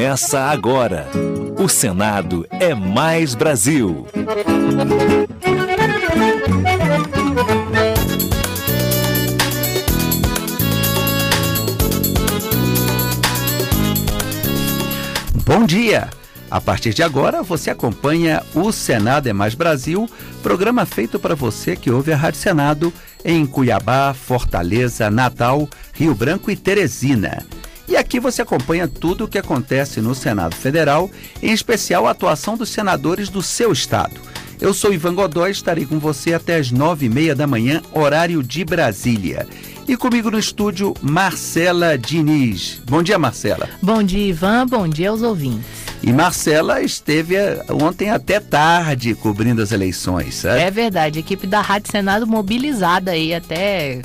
Começa agora. O Senado é mais Brasil. Bom dia! A partir de agora, você acompanha o Senado é Mais Brasil, programa feito para você que ouve a Rádio Senado em Cuiabá, Fortaleza, Natal, Rio Branco e Teresina. E aqui você acompanha tudo o que acontece no Senado Federal, em especial a atuação dos senadores do seu estado. Eu sou Ivan Godoy, estarei com você até as 9h30 da manhã, horário de Brasília. E comigo no estúdio, Marcela Diniz. Bom dia, Marcela. Bom dia, Ivan. Bom dia aos ouvintes. E Marcela esteve ontem até tarde cobrindo as eleições, sabe? É verdade, a equipe da Rádio Senado mobilizada aí até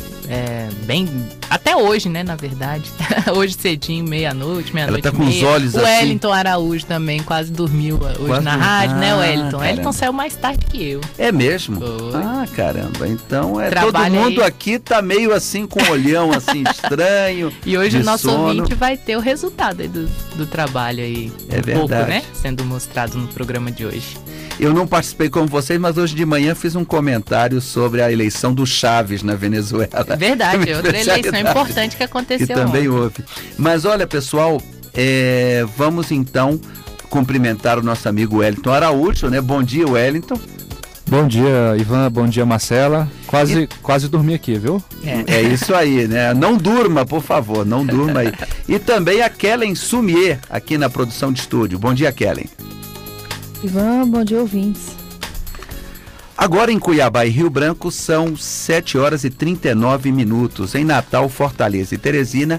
hoje, né, na verdade. Hoje cedinho, meia-noite Ela tá e com meia. os olhos o assim. Wellington Araújo também quase dormiu hoje na rádio, né, Wellington? Caramba. Wellington saiu mais tarde que eu. É mesmo? Foi. Ah, caramba. Então todo Trabalha mundo aí. aqui tá meio assim com um olhão assim estranho. E hoje de o nosso sono. ouvinte vai ter o resultado aí do trabalho aí. É pouco, verdade. né? Sendo mostrado no programa de hoje. Eu não participei como vocês, mas hoje de manhã fiz um comentário sobre a eleição do Chaves na Venezuela. Verdade, outra eleição importante que aconteceu que também ontem. houve. Mas olha, pessoal, vamos então cumprimentar o nosso amigo Wellington Araújo, né? Bom dia, Wellington. Bom dia, Ivan. Bom dia, Marcela. Quase dormi aqui, viu? É isso aí, né? Não durma, por favor, não durma aí. E também a Kellen Sumier, aqui na produção de estúdio. Bom dia, Kellen. Ivan, bom dia, ouvintes. Agora em Cuiabá e Rio Branco são 7h39. Em Natal, Fortaleza e Teresina,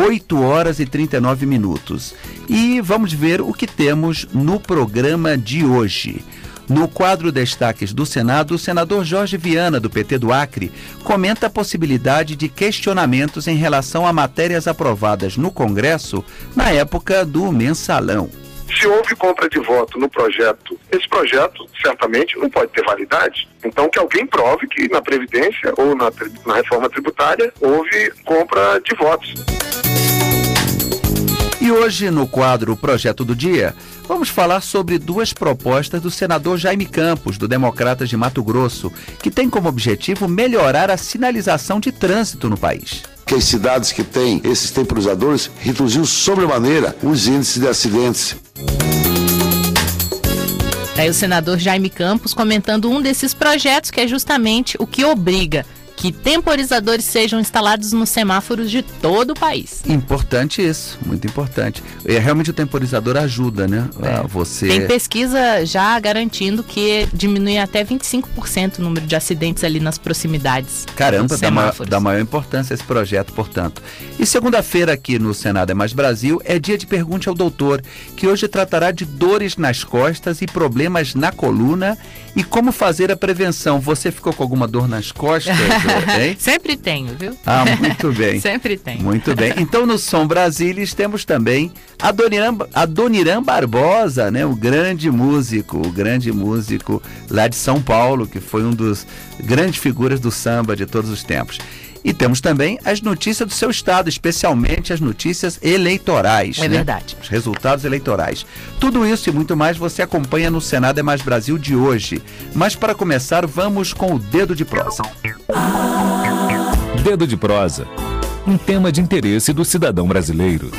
8h39. E vamos ver o que temos no programa de hoje. No quadro Destaques do Senado, o senador Jorge Viana, do PT do Acre, comenta a possibilidade de questionamentos em relação a matérias aprovadas no Congresso na época do mensalão. Se houve compra de voto no projeto, esse projeto certamente não pode ter validade. Então que alguém prove que na Previdência ou na reforma tributária houve compra de votos. E hoje, no quadro Projeto do Dia, vamos falar sobre duas propostas do senador Jaime Campos, do Democratas de Mato Grosso, que tem como objetivo melhorar a sinalização de trânsito no país. Que as cidades que têm esses temporizadores reduziu sobremaneira os índices de acidentes. Aí o senador Jaime Campos comentando um desses projetos, que é justamente o que obriga que temporizadores sejam instalados nos semáforos de todo o país. Importante isso, muito importante. Realmente o temporizador ajuda, né? Você... Tem pesquisa já garantindo que diminui até 25% o número de acidentes ali nas proximidades. Caramba, dos semáforos. dá maior importância esse projeto, portanto. E segunda-feira aqui no Senado é Mais Brasil é dia de Pergunte ao Doutor, que hoje tratará de dores nas costas e problemas na coluna e como fazer a prevenção. Você ficou com alguma dor nas costas? Hein? Sempre tenho, viu? Ah, muito bem. Sempre tem. Muito bem. Então, no Som Brasilis, temos também Adoniran Barbosa, né? O grande músico lá de São Paulo, que foi um dos grandes figuras do samba de todos os tempos. E temos também as notícias do seu estado, especialmente as notícias eleitorais. É verdade. Os resultados eleitorais. Tudo isso e muito mais você acompanha no Senado é Mais Brasil de hoje. Mas para começar, vamos com o Dedo de Prosa. Dedo de Prosa. Um tema de interesse do cidadão brasileiro.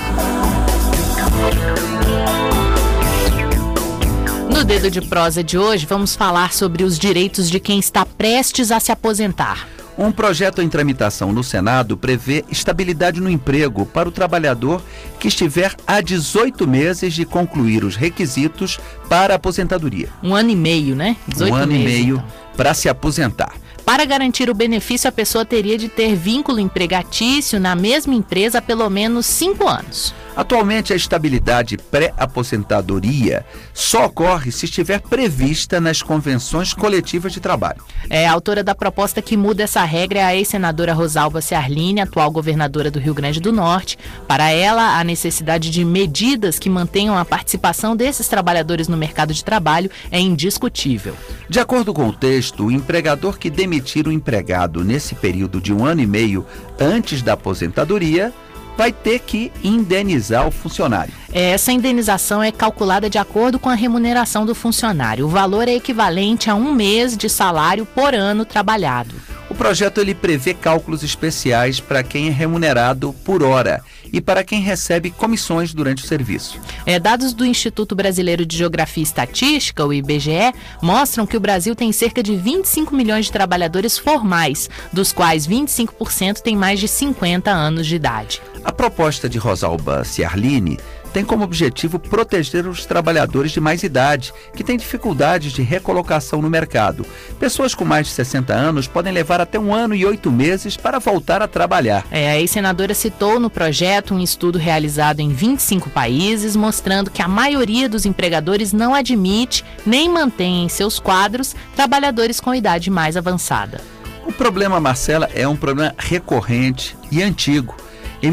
No Dedo de Prosa de hoje, vamos falar sobre os direitos de quem está prestes a se aposentar. Um projeto em tramitação no Senado prevê estabilidade no emprego para o trabalhador que estiver há 18 meses de concluir os requisitos para a aposentadoria. 1 ano e meio, né? 18 1 ano meses, e meio então. para se aposentar. Para garantir o benefício, a pessoa teria de ter vínculo empregatício na mesma empresa há pelo menos 5 anos. Atualmente, a estabilidade pré-aposentadoria só ocorre se estiver prevista nas convenções coletivas de trabalho. A autora da proposta que muda essa regra é a ex-senadora Rosalba Ciarline, atual governadora do Rio Grande do Norte. Para ela, a necessidade de medidas que mantenham a participação desses trabalhadores no mercado de trabalho é indiscutível. De acordo com o texto, o empregador que demitir o empregado nesse período de 1 ano e meio antes da aposentadoria vai ter que indenizar o funcionário. Essa indenização é calculada de acordo com a remuneração do funcionário. O valor é equivalente a 1 mês de salário por ano trabalhado. O projeto ele prevê cálculos especiais para quem é remunerado por hora e para quem recebe comissões durante o serviço. Dados do Instituto Brasileiro de Geografia e Estatística, o IBGE, mostram que o Brasil tem cerca de 25 milhões de trabalhadores formais, dos quais 25% têm mais de 50 anos de idade. A proposta de Rosalba Ciarline tem como objetivo proteger os trabalhadores de mais idade, que têm dificuldades de recolocação no mercado. Pessoas com mais de 60 anos podem levar até 1 ano e 8 meses para voltar a trabalhar. A ex-senadora citou no projeto um estudo realizado em 25 países, mostrando que a maioria dos empregadores não admite nem mantém em seus quadros trabalhadores com idade mais avançada. O problema, Marcela, é um problema recorrente e antigo. Em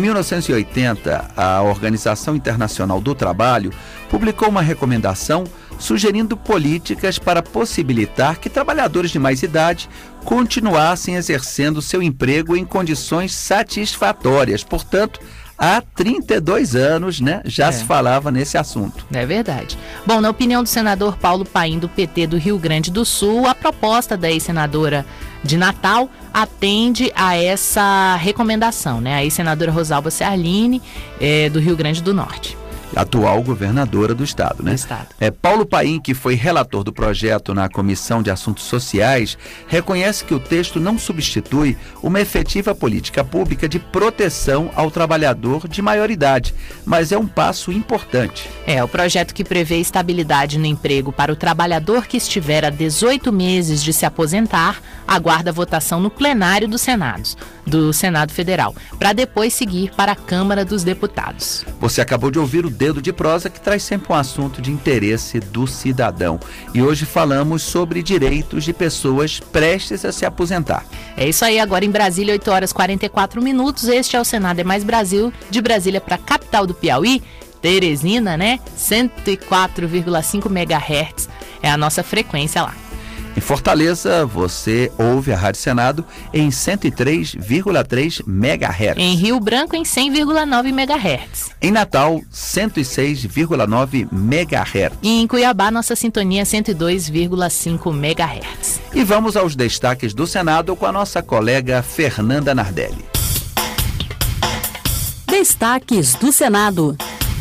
1980, a Organização Internacional do Trabalho publicou uma recomendação sugerindo políticas para possibilitar que trabalhadores de mais idade continuassem exercendo seu emprego em condições satisfatórias. Portanto, há 32 anos, já se falava nesse assunto. É verdade. Bom, na opinião do senador Paulo Paim, do PT do Rio Grande do Sul, a proposta da ex-senadora de Natal atende a essa recomendação, A ex-senadora Rosalba Ciarline, do Rio Grande do Norte. Atual governadora do estado, Do estado. Paulo Paim, que foi relator do projeto na Comissão de Assuntos Sociais, reconhece que o texto não substitui uma efetiva política pública de proteção ao trabalhador de maior idade, mas é um passo importante. O projeto que prevê estabilidade no emprego para o trabalhador que estiver há 18 meses de se aposentar, aguarda votação no plenário do Senado Federal, para depois seguir para a Câmara dos Deputados. Você acabou de ouvir o Dedo de Prosa, que traz sempre um assunto de interesse do cidadão. E hoje falamos sobre direitos de pessoas prestes a se aposentar. É isso aí, agora em Brasília, 8 horas e 44 minutos. Este é o Senado é Mais Brasil, de Brasília para a capital do Piauí, Teresina, 104,5 MHz é a nossa frequência lá. Em Fortaleza, você ouve a Rádio Senado em 103,3 MHz. Em Rio Branco, em 100,9 MHz. Em Natal, 106,9 MHz. E em Cuiabá, nossa sintonia é 102,5 MHz. E vamos aos destaques do Senado com a nossa colega Fernanda Nardelli. Destaques do Senado.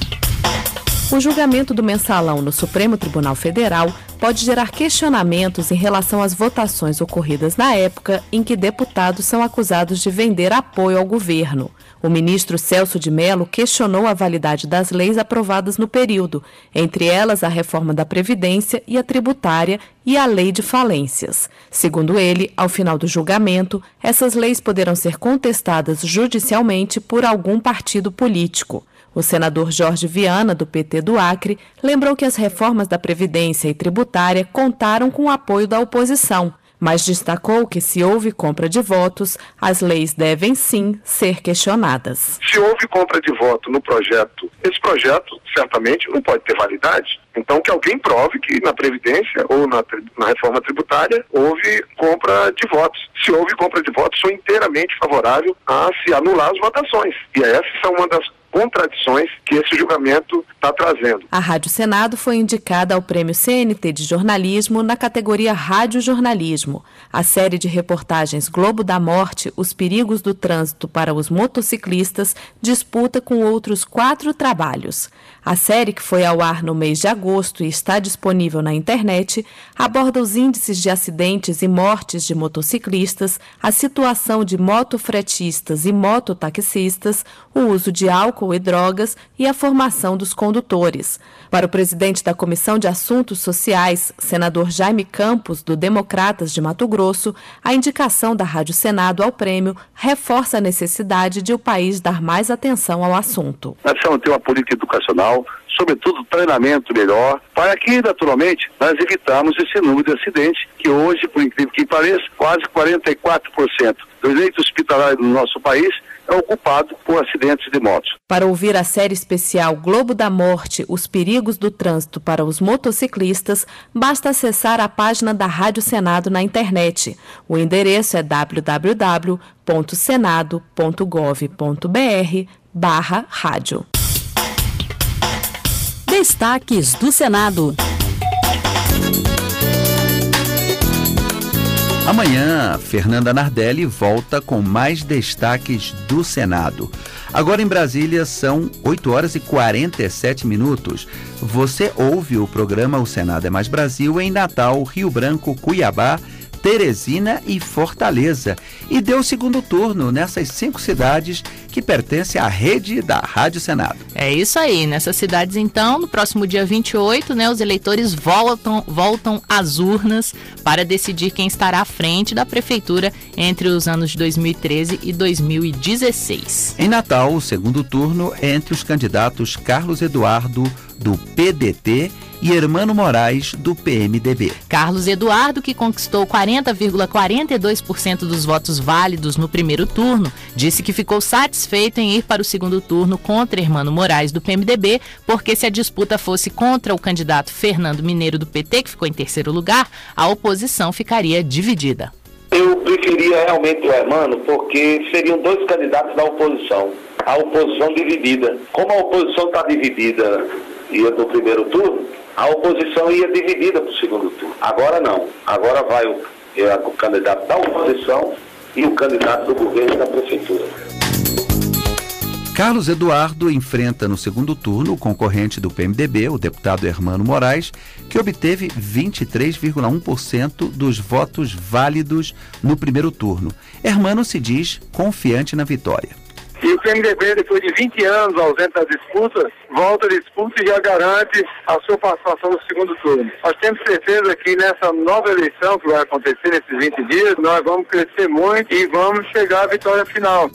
O julgamento do mensalão no Supremo Tribunal Federal pode gerar questionamentos em relação às votações ocorridas na época em que deputados são acusados de vender apoio ao governo. O ministro Celso de Mello questionou a validade das leis aprovadas no período, entre elas a reforma da Previdência e a tributária e a lei de falências. Segundo ele, ao final do julgamento, essas leis poderão ser contestadas judicialmente por algum partido político. O senador Jorge Viana, do PT do Acre, lembrou que as reformas da Previdência e tributária contaram com o apoio da oposição, mas destacou que se houve compra de votos, as leis devem sim ser questionadas. Se houve compra de voto no projeto, esse projeto certamente não pode ter validade. Então que alguém prove que na Previdência ou na reforma tributária houve compra de votos. Se houve compra de votos, sou inteiramente favorável a se anular as votações. E essa é uma das contradições que esse julgamento está trazendo. A Rádio Senado foi indicada ao Prêmio CNT de Jornalismo na categoria Rádio Jornalismo. A série de reportagens Globo da Morte, Os Perigos do Trânsito para os Motociclistas, disputa com outros 4 trabalhos. A série, que foi ao ar no mês de agosto e está disponível na internet, aborda os índices de acidentes e mortes de motociclistas, a situação de motofretistas e mototaxistas, o uso de álcool e drogas e a formação dos condutores. Para o presidente da Comissão de Assuntos Sociais, senador Jaime Campos, do Democratas de Mato Grosso, a indicação da Rádio Senado ao prêmio reforça a necessidade de o país dar mais atenção ao assunto. Nós precisamos ter uma política educacional, sobretudo treinamento melhor, para que, naturalmente, nós evitamos esse número de acidentes, que hoje, por incrível que pareça, quase 44% dos leitos hospitalares do nosso país é ocupado por acidentes de motos. Para ouvir a série especial Globo da Morte, Os Perigos do Trânsito para os Motociclistas, basta acessar a página da Rádio Senado na internet. O endereço é www.senado.gov.br/globo. www.senado.leg.br/rádio. Destaques do Senado. Amanhã, Fernanda Nardelli volta com mais destaques do Senado. Agora em Brasília são 8h47. Você ouve o programa O Senado é Mais Brasil em Natal, Rio Branco, Cuiabá, Teresina e Fortaleza. E deu o segundo turno nessas 5 cidades que pertencem à rede da Rádio Senado. É isso aí. Nessas cidades, então, no próximo dia 28, os eleitores voltam às urnas para decidir quem estará à frente da prefeitura entre os anos de 2013 e 2016. Em Natal, o segundo turno é entre os candidatos Carlos Eduardo, do PDT, e Hermano Moraes, do PMDB. Carlos Eduardo, que conquistou 40,42% dos votos válidos no primeiro turno, disse que ficou satisfeito em ir para o segundo turno contra Hermano Moraes, do PMDB, porque se a disputa fosse contra o candidato Fernando Mineiro, do PT, que ficou em terceiro lugar, a oposição ficaria dividida. Eu preferia realmente o Hermano porque seriam 2 candidatos da oposição. A oposição dividida. Como a oposição está dividida ia do primeiro turno, a oposição ia dividida para o segundo turno. Agora não. Agora vai o candidato da oposição e o candidato do governo da prefeitura. Carlos Eduardo enfrenta no segundo turno o concorrente do PMDB, o deputado Hermano Moraes, que obteve 23,1% dos votos válidos no primeiro turno. Hermano se diz confiante na vitória. E o PMDB, depois de 20 anos ausente da disputa, volta à disputa e já garante a sua participação no segundo turno. Nós temos certeza que nessa nova eleição que vai acontecer nesses 20 dias, nós vamos crescer muito e vamos chegar à vitória final.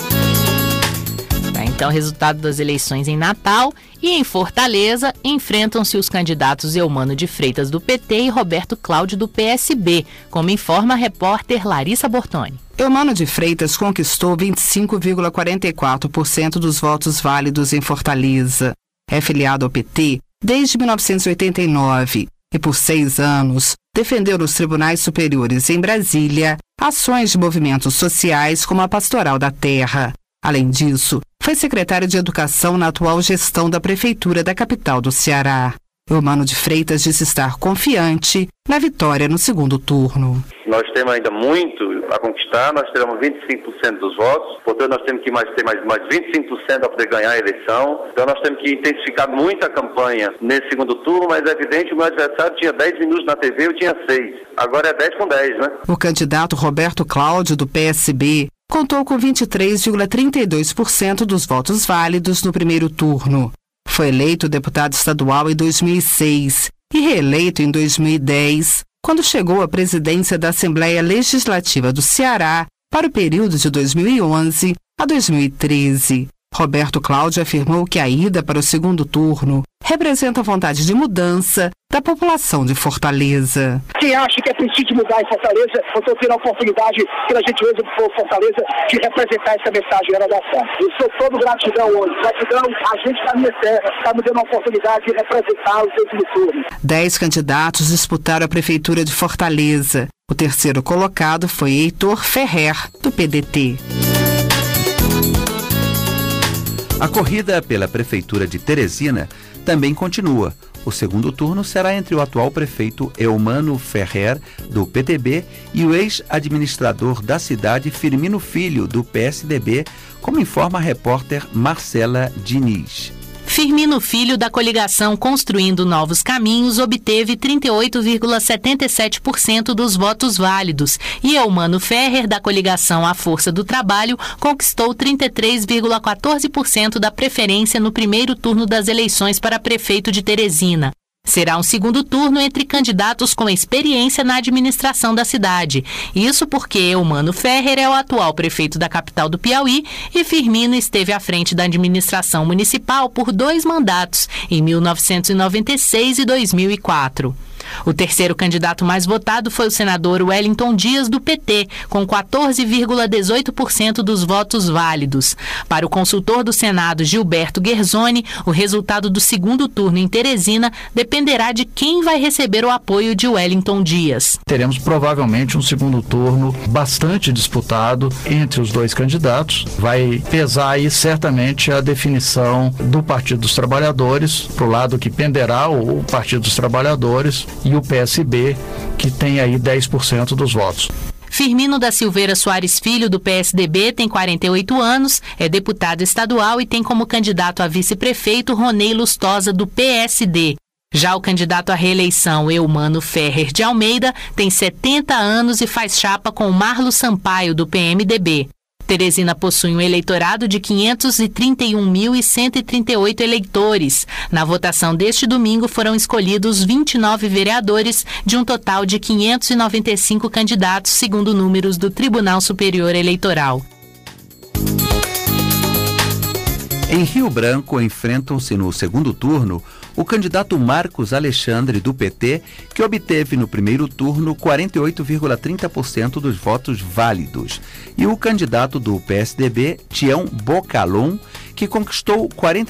Então, resultado das eleições em Natal e em Fortaleza, enfrentam-se os candidatos Eumano de Freitas, do PT, e Roberto Cláudio, do PSB, como informa a repórter Larissa Bortoni. Eumano de Freitas conquistou 25,44% dos votos válidos em Fortaleza. É filiado ao PT desde 1989 e, por 6 anos, defendeu nos tribunais superiores em Brasília ações de movimentos sociais como a Pastoral da Terra. Além disso, foi secretário de Educação na atual gestão da Prefeitura da capital do Ceará. Eumano de Freitas disse estar confiante na vitória no segundo turno. Nós temos ainda muito a conquistar, nós teremos 25% dos votos, portanto nós temos que ter mais 25% para poder ganhar a eleição. Então nós temos que intensificar muito a campanha nesse segundo turno, mas é evidente que o meu adversário tinha 10 minutos na TV, eu tinha 6. Agora é 10 com 10, né? O candidato Roberto Cláudio, do PSB, contou com 23,32% dos votos válidos no primeiro turno. Foi eleito deputado estadual em 2006 e reeleito em 2010, quando chegou à presidência da Assembleia Legislativa do Ceará para o período de 2011 a 2013. Roberto Cláudio afirmou que a ida para o segundo turno representa a vontade de mudança da população de Fortaleza. Quem acha que é preciso mudar em Fortaleza, eu estou tendo a oportunidade, pela gentileza do povo de Fortaleza, de representar essa mensagem da nação. Eu sou todo gratidão hoje. Gratidão a gente da minha terra, está me dando a oportunidade de representar o segundo turno. 10 candidatos disputaram a Prefeitura de Fortaleza. O terceiro colocado foi Heitor Ferrer, do PDT. A corrida pela Prefeitura de Teresina também continua. O segundo turno será entre o atual prefeito Eumano Ferrer, do PTB, e o ex-administrador da cidade, Firmino Filho, do PSDB, como informa a repórter Marcela Diniz. Firmino Filho, da coligação Construindo Novos Caminhos, obteve 38,77% dos votos válidos e Eumano Ferrer, da coligação A Força do Trabalho, conquistou 33,14% da preferência no primeiro turno das eleições para prefeito de Teresina. Será um segundo turno entre candidatos com experiência na administração da cidade. Isso porque Eumano Ferrer é o atual prefeito da capital do Piauí e Firmino esteve à frente da administração municipal por 2 mandatos, em 1996 e 2004. O terceiro candidato mais votado foi o senador Wellington Dias, do PT, com 14,18% dos votos válidos. Para o consultor do Senado, Gilberto Guerzoni, o resultado do segundo turno em Teresina dependerá de quem vai receber o apoio de Wellington Dias. Teremos provavelmente um segundo turno bastante disputado entre os dois candidatos. Vai pesar aí certamente a definição do Partido dos Trabalhadores, para o lado que penderá o Partido dos Trabalhadores, e o PSB, que tem aí 10% dos votos. Firmino da Silveira Soares Filho, do PSDB, tem 48 anos, é deputado estadual e tem como candidato a vice-prefeito Ronei Lustosa, do PSD. Já o candidato à reeleição, Eumano Ferrer de Almeida, tem 70 anos e faz chapa com Marlo Sampaio, do PMDB. Teresina possui um eleitorado de 531.138 eleitores. Na votação deste domingo foram escolhidos 29 vereadores de um total de 595 candidatos, segundo números do Tribunal Superior Eleitoral. Em Rio Branco, enfrentam-se no segundo turno o candidato Marcos Alexandre, do PT, que obteve no primeiro turno 48,30% dos votos válidos, e o candidato do PSDB, Tião Bocalon, que conquistou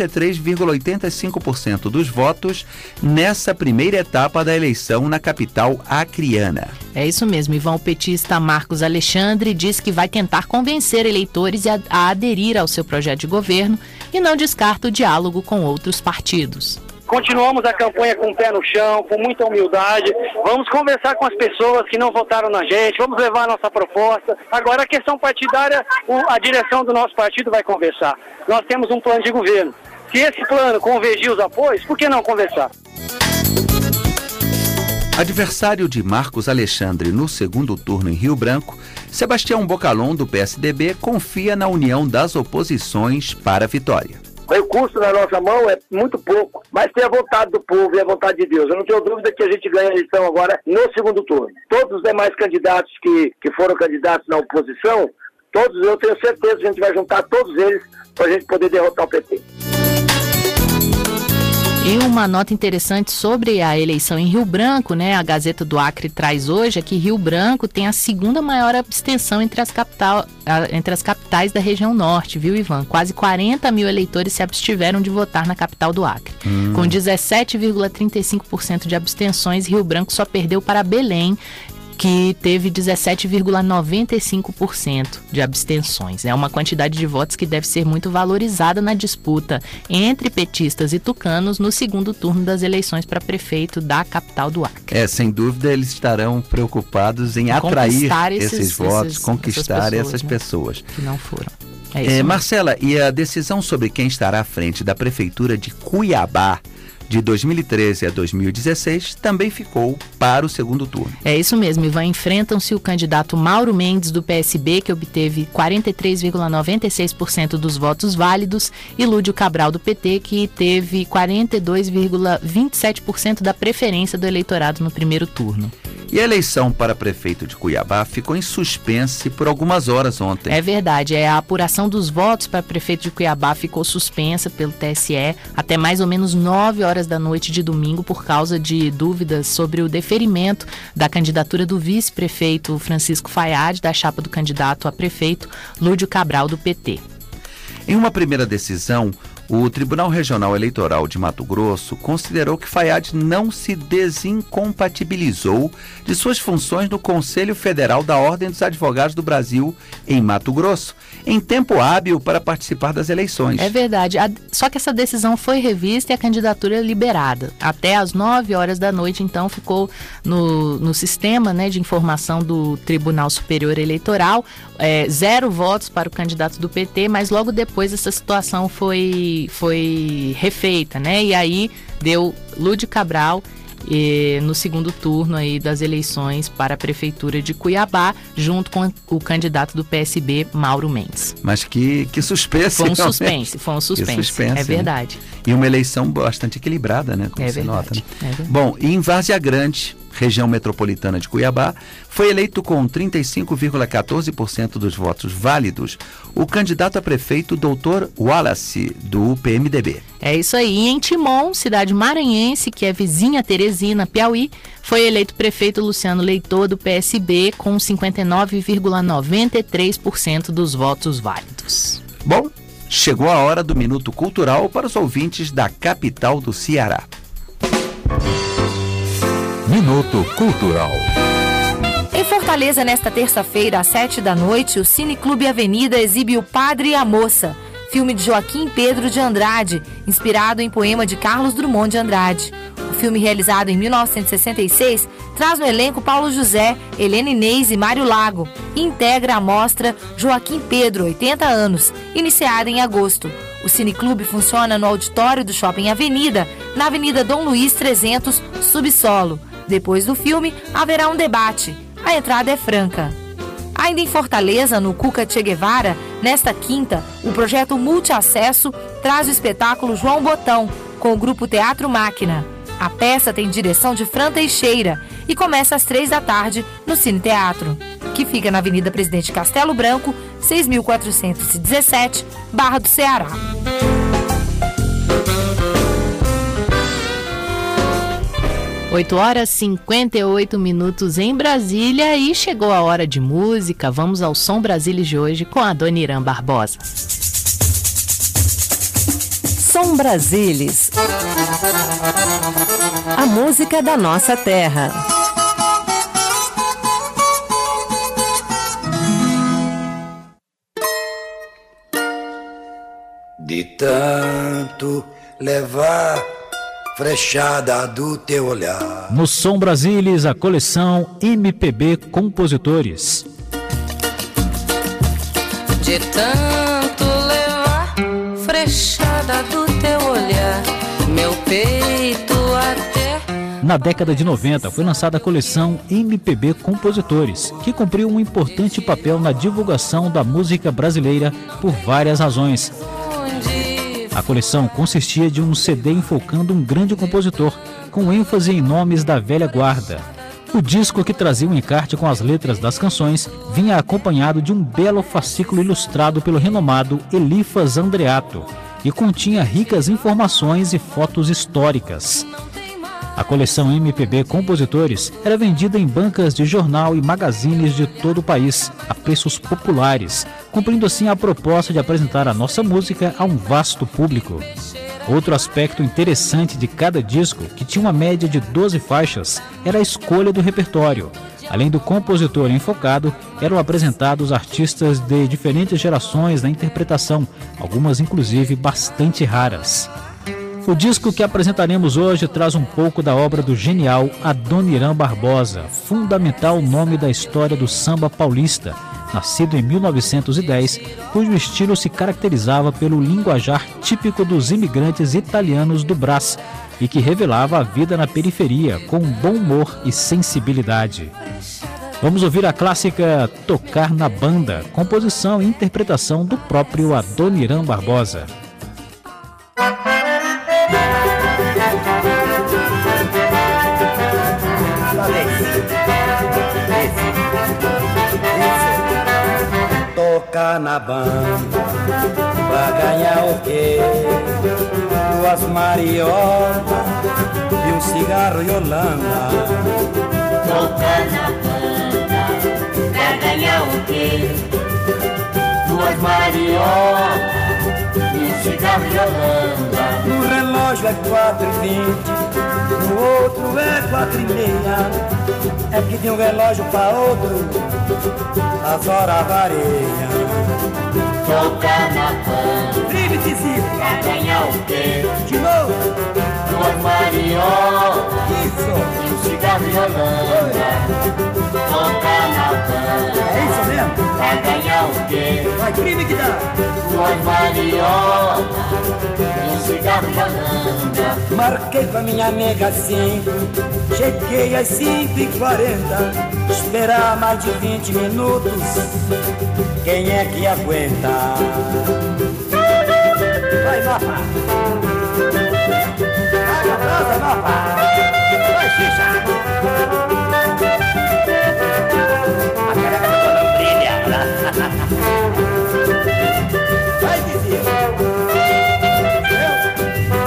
43,85% dos votos nessa primeira etapa da eleição na capital acreana. É isso mesmo, Ivan. O petista Marcos Alexandre diz que vai tentar convencer eleitores a aderir ao seu projeto de governo e não descarta o diálogo com outros partidos. Continuamos a campanha com o pé no chão, com muita humildade. Vamos conversar com as pessoas que não votaram na gente, vamos levar a nossa proposta. Agora, a questão partidária, a direção do nosso partido vai conversar. Nós temos um plano de governo. Se esse plano convergir os apoios, por que não conversar? Adversário de Marcos Alexandre no segundo turno em Rio Branco, Sebastião Bocalon, do PSDB, confia na união das oposições para a vitória. O recurso na nossa mão é muito pouco, mas tem a vontade do povo e a vontade de Deus. Eu não tenho dúvida que a gente ganha a eleição agora no segundo turno. Todos os demais candidatos que foram candidatos na oposição, todos, eu tenho certeza que a gente vai juntar todos eles para a gente poder derrotar o PT. E uma nota interessante sobre a eleição em Rio Branco, né? A Gazeta do Acre traz hoje é que Rio Branco tem a segunda maior abstenção entre as capitais da região norte, viu, Ivan? Quase 40 mil eleitores se abstiveram de votar na capital do Acre. Com 17,35% de abstenções, Rio Branco só perdeu para Belém, que teve 17,95% de abstenções. É uma quantidade de votos que deve ser muito valorizada na disputa entre petistas e tucanos no segundo turno das eleições para prefeito da capital do Acre. Sem dúvida eles estarão preocupados em atrair esses votos, conquistar essas pessoas, que não foram. Marcela, e a decisão sobre quem estará à frente da prefeitura de Cuiabá de 2013 a 2016 também ficou para o segundo turno. É isso mesmo, Ivan. Enfrentam-se o candidato Mauro Mendes, do PSB, que obteve 43,96% dos votos válidos, e Lúdio Cabral, do PT, que teve 42,27% da preferência do eleitorado no primeiro turno. E a eleição para prefeito de Cuiabá ficou em suspense por algumas horas ontem. É verdade, a apuração dos votos para prefeito de Cuiabá ficou suspensa pelo TSE até mais ou menos 9 horas da noite de domingo por causa de dúvidas sobre o deferimento da candidatura do vice-prefeito Francisco Fayad, da chapa do candidato a prefeito Lúdio Cabral, do PT. Em uma primeira decisão, o Tribunal Regional Eleitoral de Mato Grosso considerou que Fayad não se desincompatibilizou de suas funções no Conselho Federal da Ordem dos Advogados do Brasil, em Mato Grosso, em tempo hábil para participar das eleições. É verdade, só que essa decisão foi revista e a candidatura liberada. Até às 9 horas da noite, então, ficou no sistema, né, de informação do Tribunal Superior Eleitoral, 0 votos para o candidato do PT, mas logo depois essa situação foi refeita, né? E aí deu Lúdio Cabral no segundo turno aí das eleições para a prefeitura de Cuiabá, junto com o candidato do PSB, Mauro Mendes. Mas que suspense. Foi um suspense, é verdade. Né? E uma eleição bastante equilibrada, né? Como você nota. Né? Bom, e em Várzea Grande, região metropolitana de Cuiabá, foi eleito com 35,14% dos votos válidos o candidato a prefeito Dr. Wallace, do PMDB. É isso aí. E em Timon, cidade maranhense, que é vizinha a Teresina, Piauí, foi eleito prefeito Luciano Leitor, do PSB, com 59,93% dos votos válidos. Bom, chegou a hora do Minuto Cultural para os ouvintes da capital do Ceará. Minuto Cultural. Em Fortaleza, nesta terça-feira, às 19h, o Cine Clube Avenida exibe O Padre e a Moça, filme de Joaquim Pedro de Andrade, inspirado em poema de Carlos Drummond de Andrade. O filme, realizado em 1966, traz no elenco Paulo José, Helena Inês e Mário Lago e integra a mostra Joaquim Pedro, 80 anos, iniciada em agosto. O Cineclube funciona no auditório do Shopping Avenida, na Avenida Dom Luiz 300, subsolo. Depois do filme, haverá um debate. A entrada é franca. Ainda em Fortaleza, no Cuca Che Guevara, nesta quinta, o projeto Multiacesso traz o espetáculo João Botão, com o grupo Teatro Máquina. A peça tem direção de Fran Teixeira e começa às 15h no Cine Teatro, que fica na Avenida Presidente Castelo Branco, 6.417, Barra do Ceará. Oito horas e 58 minutos em Brasília e chegou a hora de música. Vamos ao Som Brasília de hoje com a Dona Irã Barbosa. Som Brasilis. A música da nossa terra. De tanto levar frechada do teu olhar. No Som Brasilis, a coleção MPB Compositores. De tanto levar frechada do teu olhar, meu peito até... Na década de 90, foi lançada a coleção MPB Compositores, que cumpriu um importante papel na divulgação da música brasileira por várias razões. A coleção consistia de um CD enfocando um grande compositor, com ênfase em nomes da velha guarda. O disco, que trazia um encarte com as letras das canções, vinha acompanhado de um belo fascículo ilustrado pelo renomado Elifas Andreato e continha ricas informações e fotos históricas. A coleção MPB Compositores era vendida em bancas de jornal e magazines de todo o país, a preços populares, cumprindo assim a proposta de apresentar a nossa música a um vasto público. Outro aspecto interessante de cada disco, que tinha uma média de 12 faixas, era a escolha do repertório. Além do compositor enfocado, eram apresentados artistas de diferentes gerações na interpretação, algumas inclusive bastante raras. O disco que apresentaremos hoje traz um pouco da obra do genial Adoniran Barbosa, fundamental nome da história do samba paulista, nascido em 1910, cujo estilo se caracterizava pelo linguajar típico dos imigrantes italianos do Brás e que revelava a vida na periferia com bom humor e sensibilidade. Vamos ouvir a clássica Tocar na Banda, composição e interpretação do próprio Adoniran Barbosa. Tocar na banda pra ganhar o quê? Duas mariolas e um cigarro e Holanda. Tocar na banda pra ganhar o quê? Duas mariolas e um cigarro e Holanda. No relógio é 4h20, no outro é 4h30. É que de um relógio pra outro as horas variam. Tocar na banda pra ganhar o quê? De novo. Duas mariolas e um cigarro e Holanda. Tocar na banda é isso mesmo? Pra ganhar o quê? Vai, crime que dá. Duas mariolas e um cigarro e Holanda. Marquei com a minha nega 5, cheguei às 5h40. Esperar mais de 20 minutos, quem é que aguenta? Vai, Mapa! Vai, abraça, Mapa! Vai, Xixa! A careca do colão brilha! Vai, vizinho!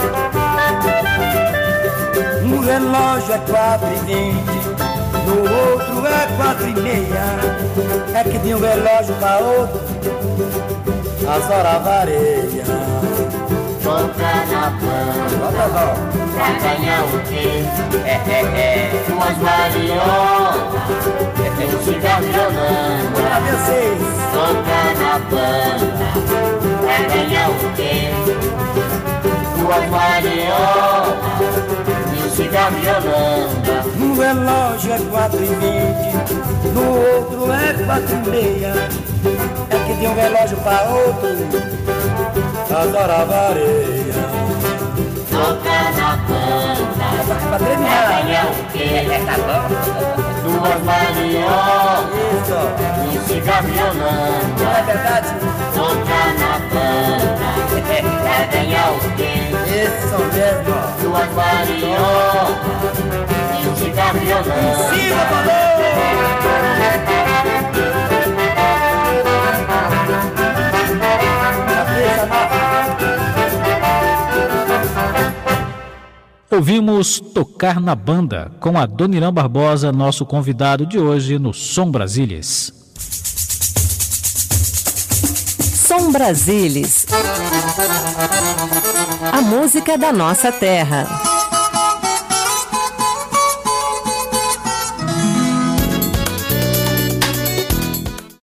relógio é 4h20, no outro é 4h30. É que de um relógio para outro as horas variam. Toca na banda, pra ganhar o quê? Umas mariolas, um cigarro violando. Pra vocês. Toca na banda, pra ganhar o quê? Umas mariolas, um cigarro violando. No relógio é 4h20, no outro é 4h30. É que de um relógio para outro as horas variam. Toca na banda, pra terminar. Pra ganhar o quê? Duas mariolas, um cigarro violando. Não é verdade? Toca na banda, pra ganhar o quê? Esses são mesmo. Duas mariolas, um cigarro violando. Ensina, valor! Ouvimos Tocar na Banda com a Dona Irã Barbosa, nosso convidado de hoje no Som Brasílias. Som Brasílias. A música da nossa terra.